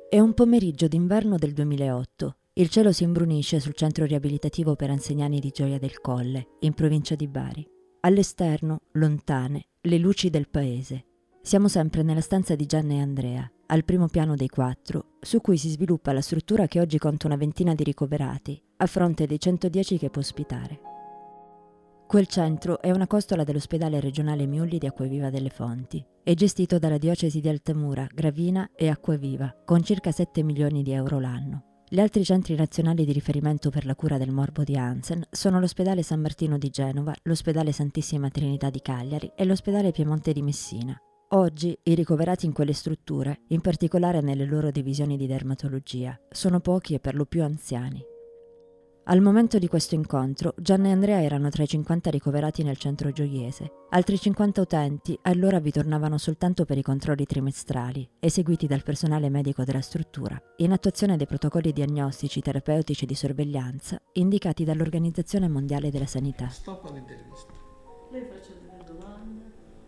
È un pomeriggio d'inverno del 2008. Il cielo si imbrunisce sul centro riabilitativo per anziani di Gioia del Colle, in provincia di Bari. All'esterno, lontane, le luci del paese. Siamo sempre nella stanza di Gianna e Andrea, al primo piano dei 4, su cui si sviluppa la struttura che oggi conta una ventina di ricoverati, a fronte dei 110 che può ospitare. Quel centro è una costola dell'ospedale regionale Miulli di Acquaviva delle Fonti. È gestito dalla diocesi di Altamura, Gravina e Acquaviva, con circa 7 milioni di euro l'anno. Gli altri centri nazionali di riferimento per la cura del morbo di Hansen sono l'ospedale San Martino di Genova, l'ospedale Santissima Trinità di Cagliari e l'ospedale Piemonte di Messina. Oggi i ricoverati in quelle strutture, in particolare nelle loro divisioni di dermatologia, sono pochi e per lo più anziani. Al momento di questo incontro, Gianna e Andrea erano tra i 50 ricoverati nel centro gioiese. Altri 50 utenti allora vi tornavano soltanto per i controlli trimestrali, eseguiti dal personale medico della struttura, in attuazione dei protocolli diagnostici, terapeutici e di sorveglianza indicati dall'Organizzazione Mondiale della Sanità. Stop all'intervista. Lei faccia delle domande.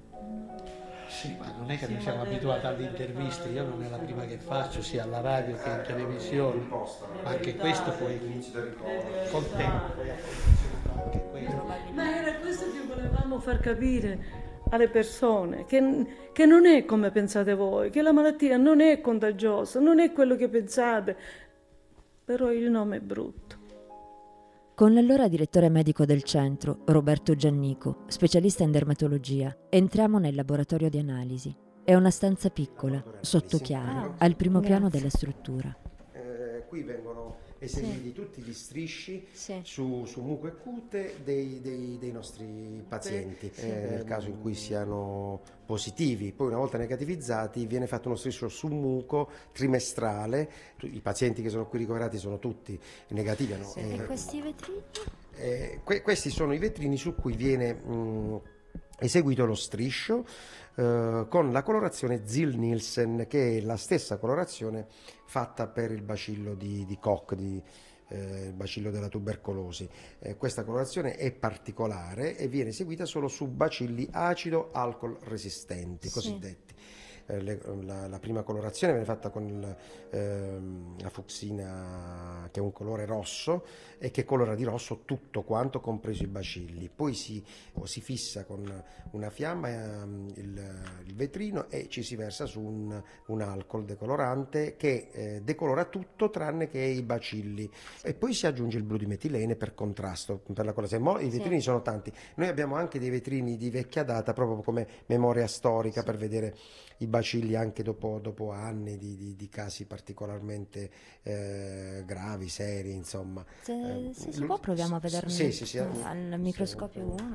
Sì, ma non è che noi siamo abituati alle interviste, io non è la prima che faccio, sia alla radio che in televisione, ma anche questo poi col tempo. Anche questo. Ma era questo che volevamo far capire alle persone, che non è come pensate voi, che la malattia non è contagiosa, non è quello che pensate, però il nome è brutto. Con l'allora direttore medico del centro, Roberto Giannico, specialista in dermatologia, entriamo nel laboratorio di analisi. È una stanza piccola, sotto chiave, al primo piano della struttura. Qui vengono eseguiti tutti gli strisci su muco e cute dei nostri pazienti. Nel caso in cui siano positivi, poi una volta negativizzati viene fatto uno striscio su muco trimestrale. I pazienti che sono qui ricoverati sono tutti negativi. E questi vetrini? Questi sono i vetrini su cui viene eseguito lo striscio con la colorazione Ziehl-Neelsen, che è la stessa colorazione fatta per il bacillo di Koch, il bacillo della tubercolosi. Questa colorazione è particolare e viene eseguita solo su bacilli acido-alcol resistenti, cosiddetti. La prima colorazione viene fatta con la fucsina, che è un colore rosso e che colora di rosso tutto quanto, compreso i bacilli. Poi si fissa con una fiamma il vetrino e ci si versa su un alcol decolorante che decolora tutto tranne che i bacilli, e poi si aggiunge il blu di metilene per contrasto, per la colorazione. I vetrini sono tanti, noi abbiamo anche dei vetrini di vecchia data proprio come memoria storica, per vedere i bacilli anche dopo anni di casi particolarmente gravi, seri, insomma. Se si può proviamo a vederlo al microscopio 1.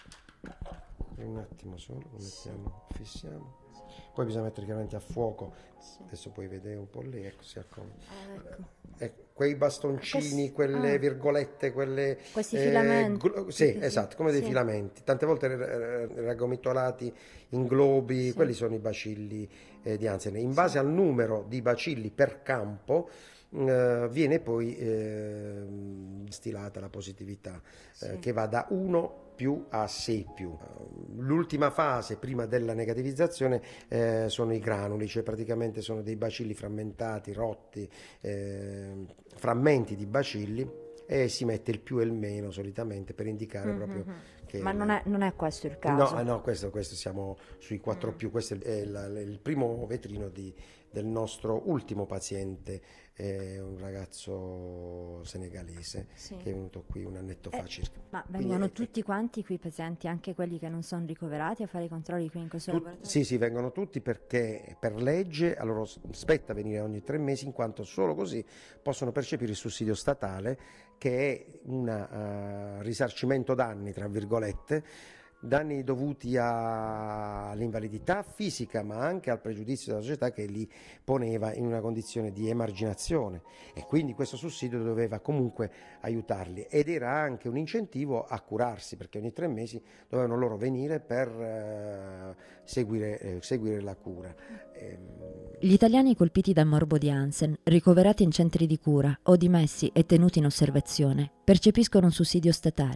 Un attimo solo, lo mettiamo, fissiamo. Poi bisogna mettere chiaramente a fuoco. Adesso puoi vedere un po' lì, ecco, si accomodi. Quei bastoncini, quelle virgolette, questi filamenti. Sì, esatto, come dei filamenti, tante volte raggomitolati in globi, quelli sono i bacilli di Hansen. In base al numero di bacilli per campo viene poi stilata la positività, che va da 1 più a 6 più. L'ultima fase prima della negativizzazione sono i granuli, cioè praticamente sono dei bacilli frammentati, rotti, frammenti di bacilli, e si mette il più e il meno solitamente per indicare proprio che... Ma non è questo il caso? No, questo siamo sui 4 più, questo è il primo vetrino del nostro ultimo paziente, un ragazzo senegalese che è venuto qui un annetto fa circa. Ma vengono tutti quanti qui presenti, anche quelli che non sono ricoverati, a fare i controlli qui in questo laboratorio? Sì, vengono tutti, perché per legge a loro spetta venire ogni 3 mesi, in quanto solo così possono percepire il sussidio statale, che è un risarcimento danni, tra virgolette, danni dovuti all'invalidità fisica, ma anche al pregiudizio della società che li poneva in una condizione di emarginazione, e quindi questo sussidio doveva comunque aiutarli, ed era anche un incentivo a curarsi, perché ogni 3 mesi dovevano loro venire per seguire la cura. Gli italiani colpiti da morbo di Hansen, ricoverati in centri di cura o dimessi e tenuti in osservazione, percepiscono un sussidio statale.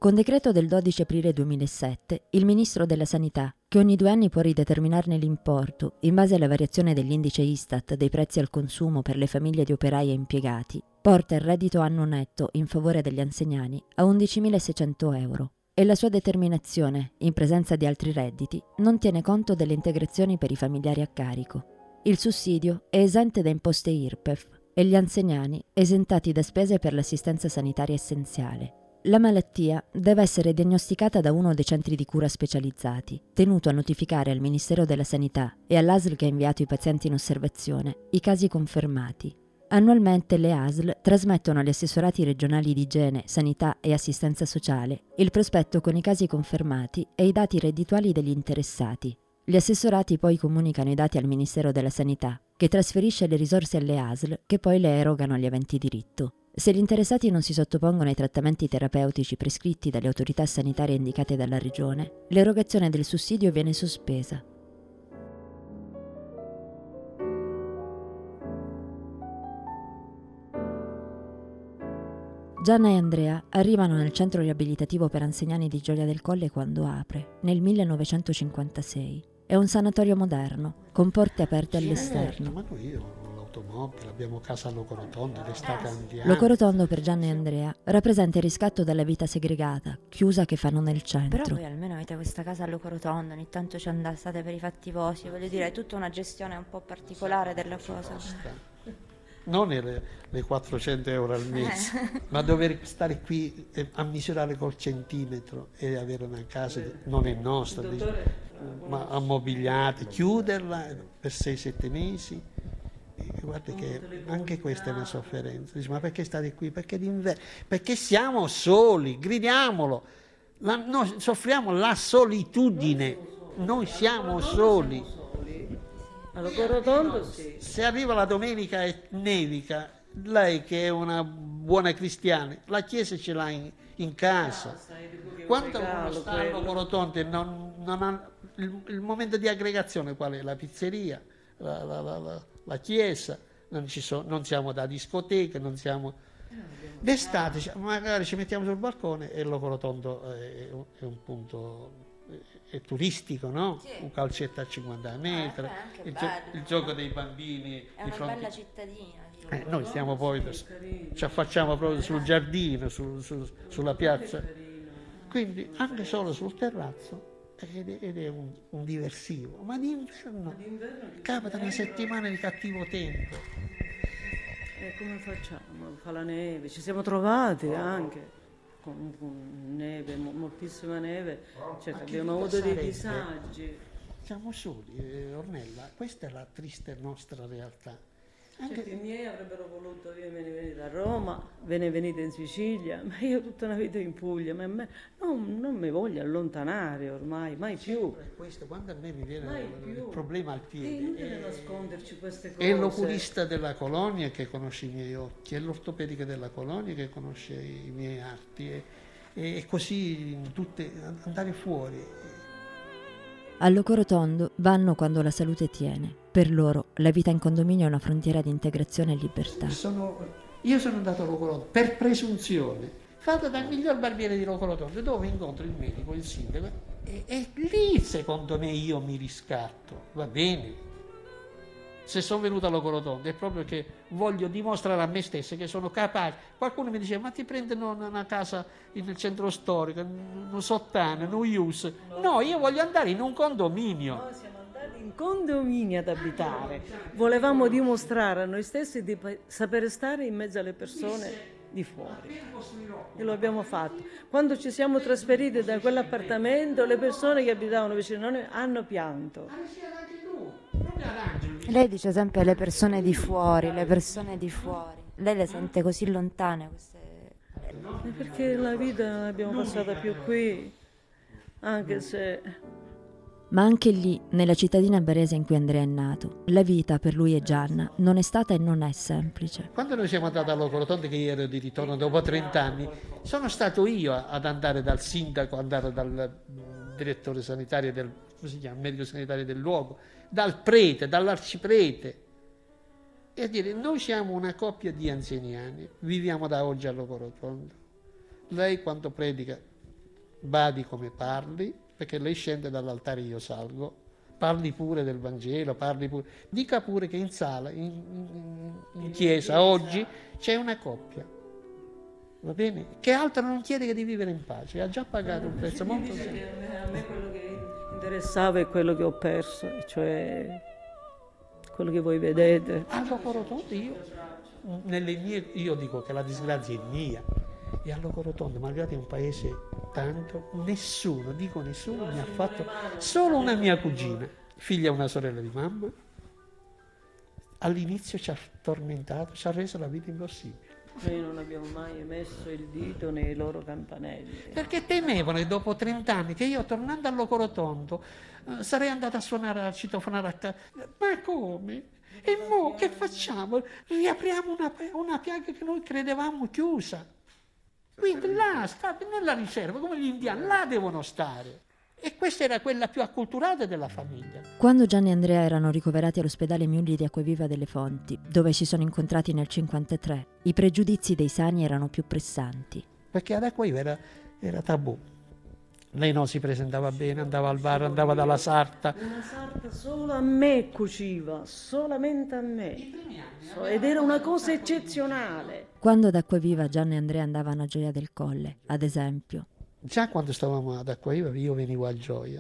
Con decreto del 12 aprile 2007, il Ministro della Sanità, che ogni 2 anni può rideterminarne l'importo in base alla variazione dell'indice Istat dei prezzi al consumo per le famiglie di operai e impiegati, porta il reddito annuo netto in favore degli anziani a 11.600 euro e la sua determinazione, in presenza di altri redditi, non tiene conto delle integrazioni per i familiari a carico. Il sussidio è esente da imposte IRPEF e gli anziani esentati da spese per l'assistenza sanitaria essenziale. La malattia deve essere diagnosticata da uno dei centri di cura specializzati, tenuto a notificare al Ministero della Sanità e all'ASL che ha inviato i pazienti in osservazione i casi confermati. Annualmente le ASL trasmettono agli assessorati regionali di igiene, sanità e assistenza sociale il prospetto con i casi confermati e i dati reddituali degli interessati. Gli assessorati poi comunicano i dati al Ministero della Sanità, che trasferisce le risorse alle ASL, che poi le erogano agli aventi diritto. Se gli interessati non si sottopongono ai trattamenti terapeutici prescritti dalle autorità sanitarie indicate dalla Regione, l'erogazione del sussidio viene sospesa. Gianna e Andrea arrivano nel centro riabilitativo per anziani di Gioia del Colle quando apre, nel 1956. È un sanatorio moderno, con porte aperte all'esterno. Ma noi ho l'automobile, abbiamo casa a Locorotondo, l'estate andiamo. Locorotondo per Gianna e Andrea rappresenta il riscatto dalla vita segregata, chiusa che fanno nel centro. Però voi almeno avete questa casa a Locorotondo, ogni tanto ci andate per i fatti vostri, voglio dire, è tutta una gestione un po' particolare della cosa. Non le 400 euro al mese, ma dover stare qui a misurare col centimetro e avere una casa non è nostra, ma ammobiliata, chiuderla per 6-7 mesi. E guarda che anche questa è una sofferenza. Dice, ma perché state qui? Perché d'inverno? Perché siamo soli, gridiamolo. Noi soffriamo la solitudine, noi siamo soli. Locorotondo sì. Se arriva la domenica e nevica, lei che è una buona cristiana, la chiesa ce l'ha in casa. Quando uno sta a Locorotondo e non ha il momento di aggregazione, qual è? La pizzeria, la chiesa, non siamo da discoteca, non siamo... D'estate magari ci mettiamo sul balcone e Locorotondo è un punto... è turistico, no? Sì. Un calcetto a 50 metri, il gioco dei bambini. È una bella cittadina. Noi stiamo poi, ci affacciamo proprio sul giardino, sulla piazza. Quindi anche solo sul terrazzo ed è un diversivo. Ma d'inverno capita una settimana di cattivo tempo. E come facciamo? Fa la neve, ci siamo trovati anche. Con neve, moltissima neve, cioè abbiamo avuto dei disagi. Siamo soli, Ornella, questa è la triste nostra realtà. Certo, i miei avrebbero voluto venire da Roma, ve ne venite in Sicilia, ma io tutta una vita in Puglia, ma a me non mi voglio allontanare ormai, mai più. Questo, quando a me mi viene il problema al piede, è inutile nasconderci queste cose. È l'oculista della colonia che conosce i miei occhi, è l'ortopedica della colonia che conosce i miei arti, e così andare fuori. A Locorotondo vanno quando la salute tiene. Per loro la vita in condominio è una frontiera di integrazione e libertà. Io sono andato a Locorotondo per presunzione, fatto dal miglior barbiere di Locorotondo, dove incontro il medico, il sindaco, e lì secondo me io mi riscatto, va bene. Se sono venuto a Locorotondo è proprio che voglio dimostrare a me stesso che sono capace. Qualcuno mi diceva, ma ti prendono una casa nel centro storico, un sottano, un ius. No, io voglio andare in un condominio. Noi siamo andati in condominio ad abitare. Volevamo dimostrare a noi stessi di sapere stare in mezzo alle persone di fuori. E lo abbiamo fatto. Quando ci siamo trasferiti da quell'appartamento, le persone che abitavano vicino a noi hanno pianto. Lei dice sempre le persone di fuori, le persone di fuori. Lei le sente così lontane queste... Perché la vita l'abbiamo passata più qui, anche se... Ma anche lì, nella cittadina barese in cui Andrea è nato, la vita per lui e Gianna non è stata e non è semplice. Quando noi siamo andati a Locorotondo, che io ero di ritorno dopo 30 anni, sono stato io ad andare dal sindaco, andare dal direttore sanitario del, come si chiama, medico sanitario del luogo, dal prete, dall'arciprete, e a dire: noi siamo una coppia di anziani, viviamo da oggi a Locorotondo. Lei quando predica badi come parli, perché lei scende dall'altare e io salgo, parli pure del Vangelo, parli pure, dica pure che in sala, in chiesa oggi c'è una coppia, va bene? Che altro non chiede che di vivere in pace, ha già pagato un prezzo molto semplice. A me quello che interessava è quello che ho perso, cioè quello che voi vedete. A Locorotondo io dico che la disgrazia è mia, e a Locorotondo, malgrado è un paese tanto, nessuno mi ha fatto, solo una mia cugina, figlia di una sorella di mamma, all'inizio ci ha tormentato, ci ha reso la vita impossibile. Noi non abbiamo mai messo il dito nei loro campanelli. Perché temevano, e dopo 30 anni, che io tornando a Locorotondo sarei andata a suonare, a citofonare a casa. Ma come? E mo che facciamo? Riapriamo una piaga che noi credevamo chiusa. Quindi là, state nella riserva, come gli indiani, là devono stare. E questa era quella più acculturata della famiglia. Quando Gianni e Andrea erano ricoverati all'ospedale Miulli di Acquaviva delle Fonti, dove si sono incontrati nel 1953, i pregiudizi dei sani erano più pressanti. Perché ad Acquaviva era tabù. Lei non si presentava bene, andava al bar, andava dalla sarta. Una sarta solo a me cuciva, solamente a me. Ed era una cosa eccezionale. Quando ad Acquaviva Gianni e Andrea andavano a Gioia del Colle, ad esempio, Già quando stavamo ad Acquaviva io venivo a Gioia,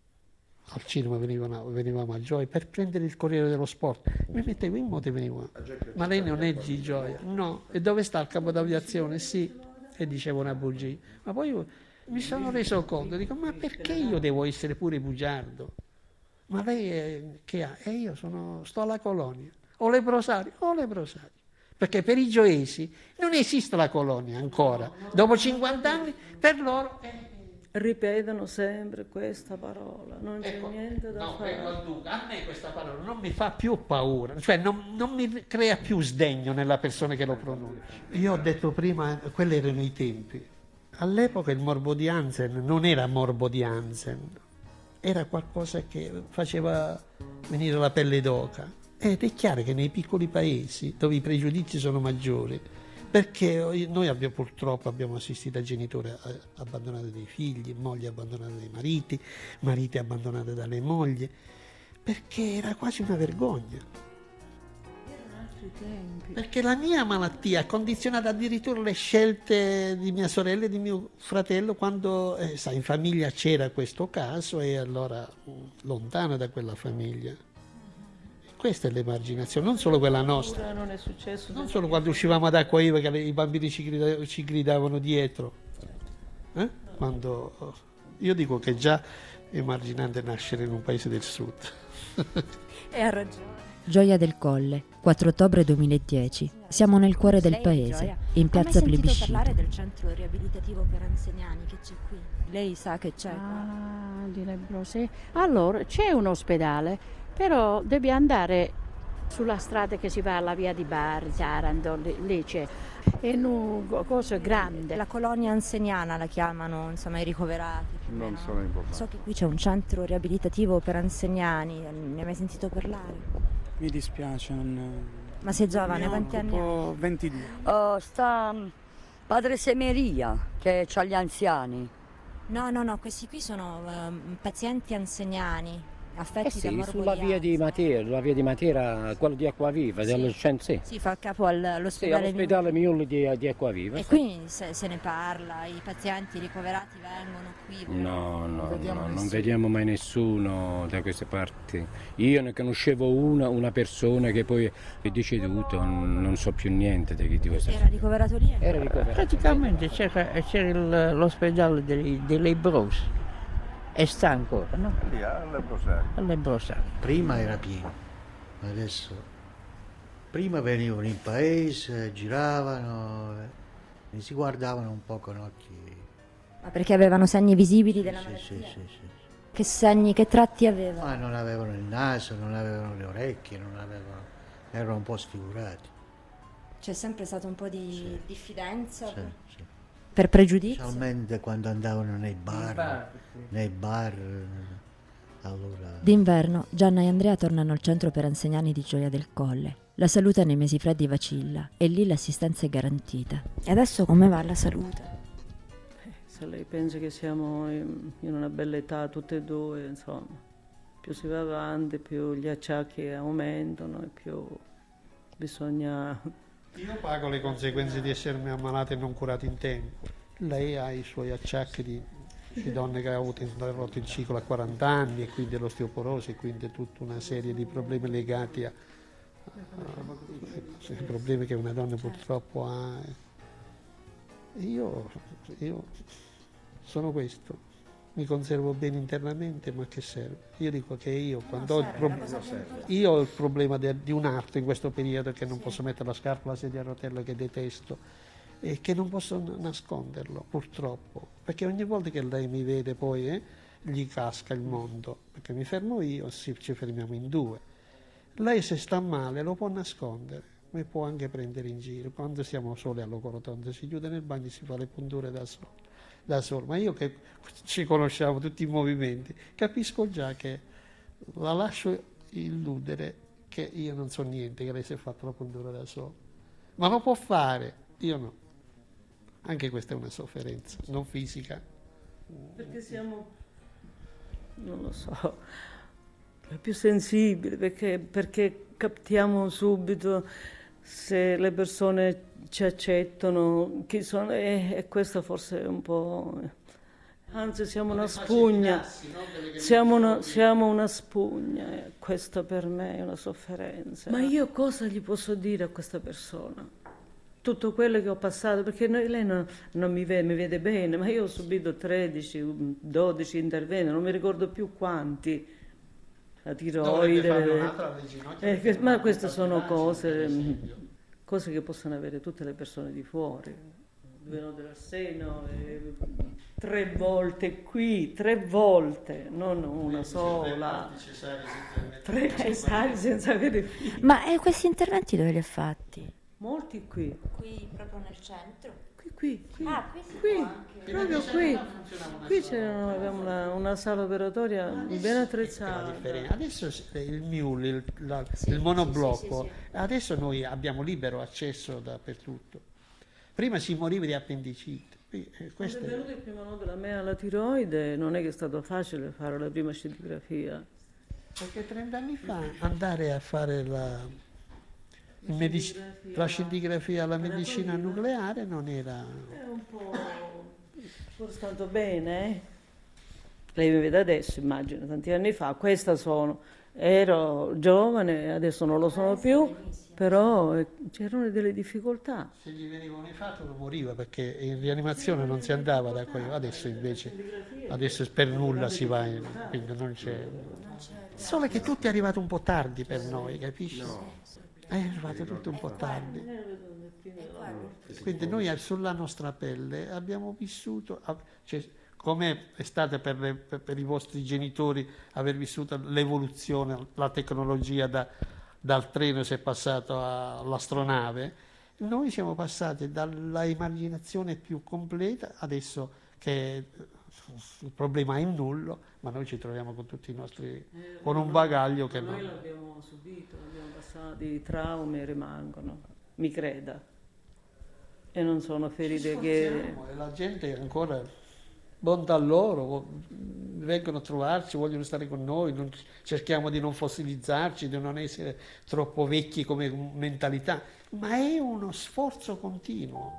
al cinema venivamo a Gioia per prendere il Corriere dello Sport. Mi mettevo in moto e venivo. Ma lei non è di Gioia? No. E dove sta il capo d'aviazione? Sì. E dicevo una bugia. Ma poi mi sono reso conto, dico, ma perché io devo essere pure bugiardo? Ma lei che ha? E io sto alla colonia. Ho leprosari. Perché per i gioesi non esiste la colonia ancora. Dopo 50 anni, per loro... Ripetono sempre questa parola, non c'è niente da fare. A me questa parola non mi fa più paura, cioè non mi crea più sdegno nella persona che lo pronuncia. Io ho detto prima, quelli erano i tempi. All'epoca il morbo di Hansen non era morbo di Hansen, era qualcosa che faceva venire la pelle d'oca. Ed è chiaro che nei piccoli paesi dove i pregiudizi sono maggiori, perché noi purtroppo abbiamo assistito a genitori abbandonati dai figli, mogli abbandonate dai mariti, mariti abbandonati dalle mogli, perché era quasi una vergogna. Erano altri tempi. Perché la mia malattia ha condizionato addirittura le scelte di mia sorella e di mio fratello quando, in famiglia c'era questo caso e allora lontano da quella famiglia. Questa è l'emarginazione, non solo quella nostra. Non è successo. Non solo quando uscivamo ad Acquaviva che i bambini ci gridavano dietro. Quando, io dico che già è emarginante nascere in un paese del sud. E ha ragione. Gioia del Colle, 4 ottobre 2010. Siamo nel cuore del paese, in piazza Plebiscito. Ha mai sentito parlare del centro riabilitativo per anziani che c'è qui? Lei sa che c'è qua? Di Lebbrosi. Allora, c'è un ospedale, però devi andare sulla strada che si va alla via di Bari, Taranto, lì c'è. È una cosa grande. La colonia anziana la chiamano, insomma, i ricoverati. Non sono informato. So che qui c'è un centro riabilitativo per anziani, ne hai mai sentito parlare? Mi dispiace, non... Ma sei giovane, quanti anni hai? 22. Sta Padre Semeria, che ha gli anziani. No, questi qui sono pazienti anziani, affetti da morbo sulla via di Matera, la via di Matera, quello di Acquaviva, dello centro, sì. Sì, fa capo all'ospedale. Sì, all'ospedale Miulli di Acquaviva. E qui se ne parla, i pazienti ricoverati vengono qui? No, non vediamo mai nessuno da queste parti. Io ne conoscevo una persona che poi è deceduta, non so più niente di questa. Era ricoverato lì? Era ricoverato. Praticamente c'era l'ospedale dei lebbrosi. E sta ancora, no? Lì alle Brosari. Prima era pieno, adesso prima venivano in paese, giravano e si guardavano un po' con occhi. Ma perché avevano segni visibili della malattia? Sì. Che segni, che tratti avevano? Ma non avevano il naso, non avevano le orecchie, erano un po' sfigurati. C'è sempre stato un po' di diffidenza? Sì. Per pregiudizio? Specialmente quando andavano nei bar, allora... D'inverno Gianna e Andrea tornano al centro per anziani di Gioia del Colle. La salute nei mesi freddi vacilla e lì l'assistenza è garantita. E adesso come va la salute? se lei pensa che siamo in una bella età tutte e due, insomma, più si va avanti, più gli acciacchi aumentano e più bisogna... Io pago le conseguenze di essermi ammalato e non curato in tempo. Lei ha i suoi acciacchi di donne che ha avuto interrotto il ciclo a 40 anni e quindi l'osteoporosi e quindi tutta una serie di problemi legati ai problemi che una donna purtroppo ha. Io sono questo, mi conservo bene internamente, ma che serve? Io dico che io quando io ho il problema di un arto in questo periodo, che non posso mettere la scarpa, la sedia a rotella che detesto e che non posso nasconderlo purtroppo, perché ogni volta che lei mi vede poi gli casca il mondo, perché mi fermo io, ci fermiamo in due. Lei se sta male lo può nascondere, mi può anche prendere in giro, quando siamo soli a Locorotondo si chiude nel bagno e si fa le punture da solo, ma io che ci conosciamo tutti i movimenti, capisco già che la lascio illudere che io non so niente, che lei si è fatta la puntura da solo, ma lo può fare, io no. Anche questa è una sofferenza, non fisica. Perché siamo, non lo so, più sensibili, perché captiamo subito se le persone ci accettano, chi sono, e questo forse è un po'... Anzi, siamo una spugna, siamo una spugna, e questo per me è una sofferenza. Ma io cosa gli posso dire a questa persona? Tutto quello che ho passato, perché lei non mi vede bene, ma io ho subito 13, 12 interventi, non mi ricordo più quanti. La tiroide, ma queste sono cose che possono avere tutte le persone di fuori. Veno del seno, 3 volte qui, 3 volte, non una sola. 3 cesari senza avere figli. Ma questi interventi dove li ha fatti? Molti qui. Qui proprio nel centro? Qui. Ah, qui, proprio qui. Qui avevamo una sala operatoria ben attrezzata. Adesso il MIUL, il monoblocco, adesso noi abbiamo libero accesso dappertutto. Prima si moriva di appendicite. Quando è venuto il primo nodo da me alla tiroide, non è che è stato facile fare la prima scintigrafia. Perché 30 anni fa andare a fare la scintigrafia alla medicina nucleare non era... È un po'... Sono stato bene, eh? Lei mi vede adesso, immagino, tanti anni fa, ero giovane, adesso non lo sono più, però c'erano delle difficoltà. Se gli venivano fatto non moriva, perché in rianimazione non si andava da qui, adesso invece, adesso per nulla si va, quindi non c'è... Solo che tutto è arrivato un po' tardi per noi, capisci? È arrivato tutto un po' tardi. Quindi noi sulla nostra pelle abbiamo vissuto, cioè, come è stata per i vostri genitori aver vissuto l'evoluzione, la tecnologia dal treno si è passato all'astronave, noi siamo passati dalla immaginazione più completa, adesso che il problema è nullo, ma noi ci troviamo con tutti i nostri, con un bagaglio che noi l'abbiamo subito, abbiamo passato, i traumi rimangono, mi creda, e non sono ferite che... E la gente ancora, bontà loro, vengono a trovarci, vogliono stare con noi, cerchiamo di non fossilizzarci, di non essere troppo vecchi come mentalità, ma è uno sforzo continuo.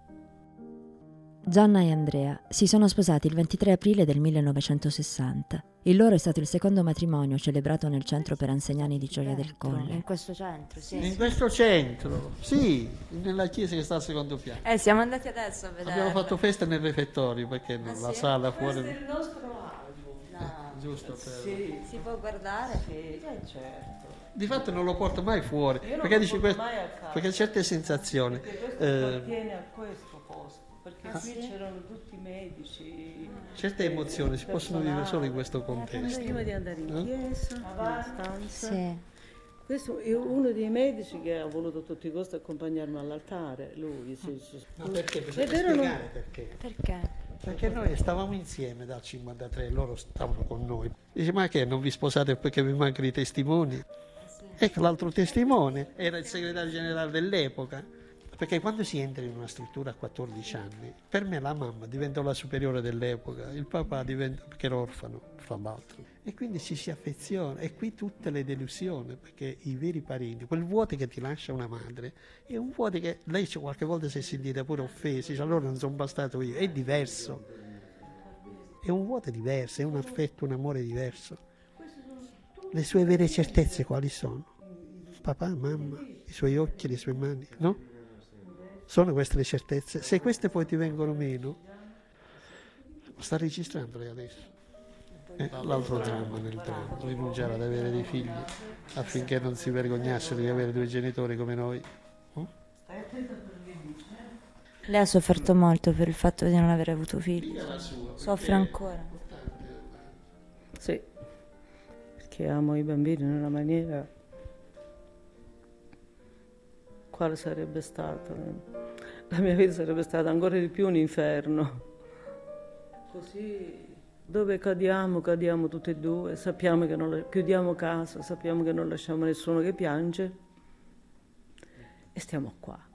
Gianna e Andrea si sono sposati il 23 aprile del 1960. Il loro è stato il secondo matrimonio celebrato nel centro per anziani di Gioia del Colle. In questo centro, sì. In questo centro, sì, nella chiesa che sta al secondo piano. Siamo andati adesso a vedere. Abbiamo fatto festa nel refettorio, perché la sala fuori... Questo è il nostro album. No. Giusto per... Sì. Si può guardare? Sì, certo. Di fatto non lo porto mai fuori, perché dici perché certe sensazioni... Perché questo appartiene a questo posto. Perché qui c'erano tutti i medici. Certe emozioni si possono vivere solo in questo contesto. Prima di andare in chiesa, nella stanza. Sì. Questo è uno dei medici che ha voluto a tutti i costi accompagnarmi all'altare. Lui. Ma perché? Bisogna spiegare perché. Perché? Perché noi stavamo insieme dal 53, loro stavano con noi. Dice, ma che non vi sposate perché vi mancano i testimoni? Ecco, l'altro testimone era il segretario generale dell'epoca. Perché quando si entra in una struttura a 14 anni, per me la mamma diventa la superiore dell'epoca, il papà diventa, perché era orfano, fra l'altro. E quindi ci si affeziona, e qui tutte le delusioni, perché i veri parenti, quel vuoto che ti lascia una madre, è un vuoto che lei qualche volta si è sentita pure offesa, dice allora non sono bastato io, è diverso. È un vuoto diverso, è un affetto, un amore diverso. Le sue vere certezze quali sono? Papà, mamma, i suoi occhi, le sue mani, no? Sono queste le certezze. Se queste poi ti vengono meno, sta registrando lei adesso. L'altro dramma nel dramma, rinunciare ad avere dei figli affinché non si vergognassero di avere due genitori come noi. Lei ha sofferto molto per il fatto di non aver avuto figli. Soffre ancora. Sì, perché amo i bambini in una maniera... Quale sarebbe stata? La mia vita sarebbe stata ancora di più un inferno. Così, dove cadiamo tutti e due, sappiamo che non chiudiamo casa, sappiamo che non lasciamo nessuno che piange e stiamo qua.